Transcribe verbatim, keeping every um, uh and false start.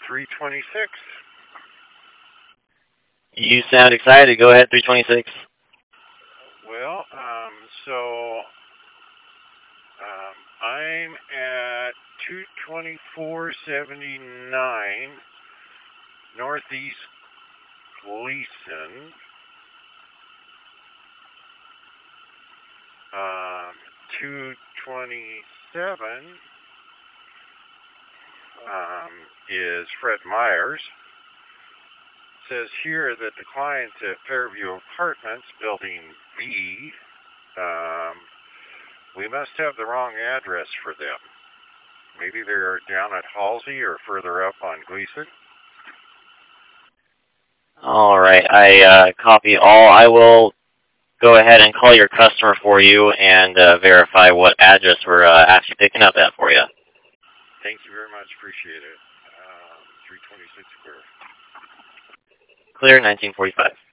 three twenty-six. You sound excited. Go ahead, three twenty-six. Well, um, so um, I'm at two twenty-four seventy-nine Northeast Gleason. Um, two twenty-seven um, is Fred Myers. It says here that the client's at Fairview Apartments, Building B. Um, we must have the wrong address for them. Maybe they're down at Halsey or further up on Gleason. All right, I uh, copy all. I will go ahead and call your customer for you and uh, verify what address we're uh, actually picking up at for you. Thank you very much. Appreciate it. Uh, three twenty-six Square. Clear, nineteen forty-five.